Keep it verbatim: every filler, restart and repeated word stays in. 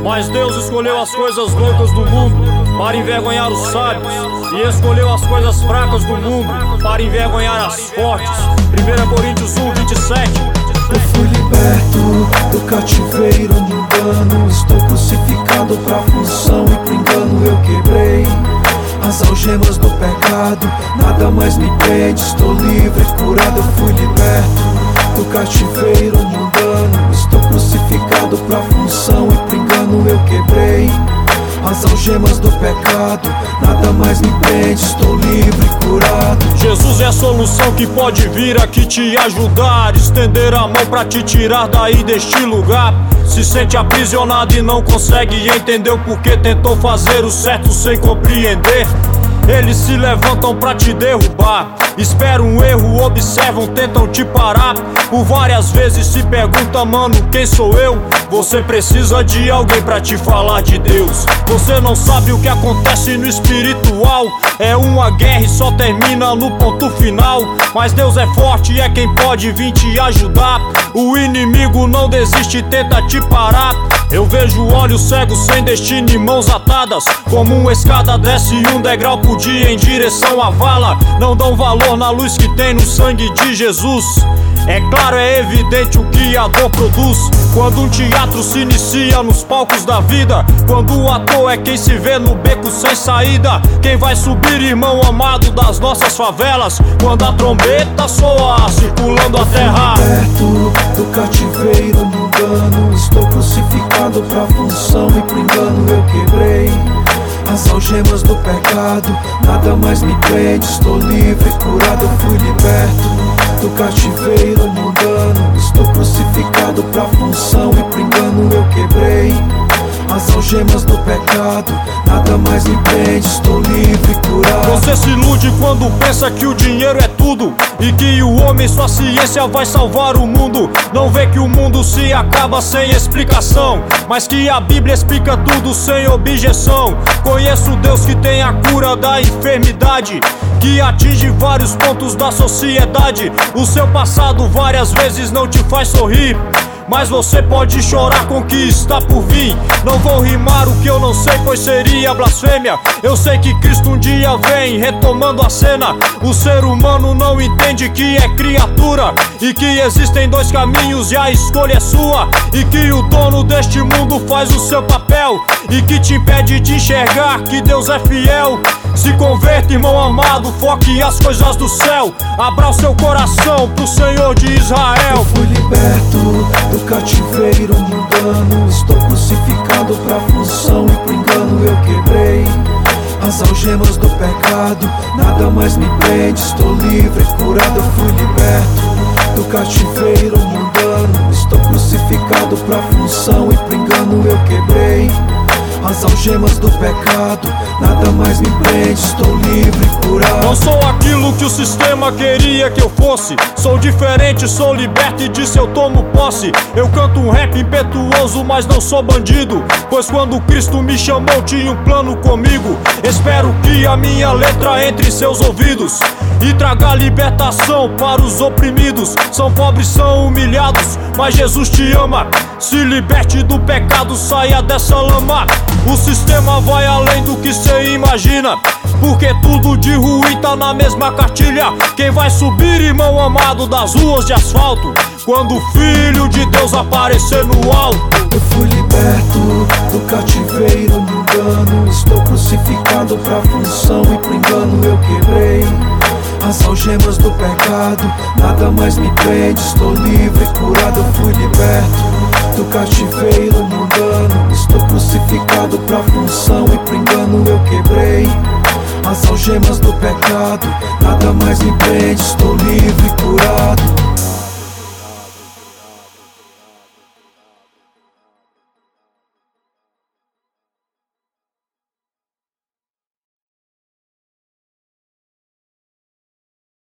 Mas Deus escolheu as coisas loucas do mundo para envergonhar os sábios, e escolheu as coisas fracas do mundo para envergonhar as fortes. Primeira Coríntios um, vinte e sete. Eu fui liberto do cativeiro mundano, estou crucificado pra função e pro engano eu quebrei as algemas do pecado, nada mais me prende, estou livre, curado. Eu fui liberto do cativeiro mundano, estou crucificado pra função e pro engano eu quebrei as algemas do pecado, nada mais me prende, estou livre, curado. Jesus é a solução que pode vir aqui te ajudar, estender a mão pra te tirar daí deste lugar. Se sente aprisionado e não consegue entender o porquê tentou fazer o certo sem compreender. Eles se levantam pra te derrubar, esperam um erro, observam, tentam te parar. Por várias vezes se pergunta, mano, quem sou eu? Você precisa de alguém pra te falar de Deus. Você não sabe o que acontece no espiritual, é uma guerra e só termina no ponto final. Mas Deus é forte e é quem pode vir te ajudar. O inimigo não desiste e tenta te parar. Eu vejo olhos cegos sem destino e mãos atadas, como uma escada desce um degrau por dia em direção à vala. Não dão valor na luz que tem no sangue de Jesus. É claro, é evidente o que a dor produz quando um teatro se inicia nos palcos da vida, quando o ator é quem se vê no beco sem saída. Quem vai subir, irmão amado das nossas favelas, quando a trombeta soa circulando a terra? Liberto do cativeiro mundano, estou crucificado pra função e pro engano eu quebrei as algemas do pecado, nada mais me prende, estou livre, curado. Eu fui liberto do cativeiro mundano, estou crucificado pra função e pro engano eu quebrei as algemas do pecado, nada mais me prende, estou livre, curado. Você se ilude quando pensa que o dinheiro é tudo e que o homem, sua ciência vai salvar o mundo. Não vê que o mundo se acaba sem explicação, mas que a Bíblia explica tudo sem objeção. Conheço Deus que tem a cura da enfermidade, que atinge vários pontos da sociedade. O seu passado várias vezes não te faz sorrir, mas você pode chorar com o que está por vir. Não vou rimar o que eu não sei, pois seria blasfêmia. Eu sei que Cristo um dia vem retomando a cena. O ser humano não entende que é criatura e que existem dois caminhos e a escolha é sua, e que o dono deste mundo faz o seu papel e que te impede de enxergar que Deus é fiel. Se converta, irmão amado, foque as coisas do céu. Abra o seu coração pro Senhor de Israel. Eu fui liberto do cativeiro mundano, estou crucificado pra função e pro engano eu quebrei as algemas do pecado, nada mais me prende, estou livre, curado. Eu fui liberto do cativeiro mundano, estou crucificado pra função e pro engano eu quebrei as algemas do pecado, nada mais me prende, estou livre, curado. Não sou aquilo que o sistema queria que eu fosse, sou diferente, sou liberto e disso eu tomo posse. Eu canto um rap impetuoso, mas não sou bandido, pois quando Cristo me chamou tinha um plano comigo. Espero que a minha letra entre em seus ouvidos e traga libertação para os oprimidos. São pobres, são humilhados, mas Jesus te ama. Se liberte do pecado, saia dessa lama. O sistema vai além do que cê imagina, porque tudo de ruim tá na mesma cartilha. Quem vai subir, irmão amado, das ruas de asfalto, quando o Filho de Deus aparecer no alto? Eu fui liberto do cativeiro mundano, estou crucificado pra função e pro engano eu quebrei as algemas do pecado, nada mais me prende, estou livre, curado. Eu fui liberto do cativeiro mundano, estou crucificado pra função e pro engano eu quebrei as algemas do pecado, nada mais me prende, estou livre, curado.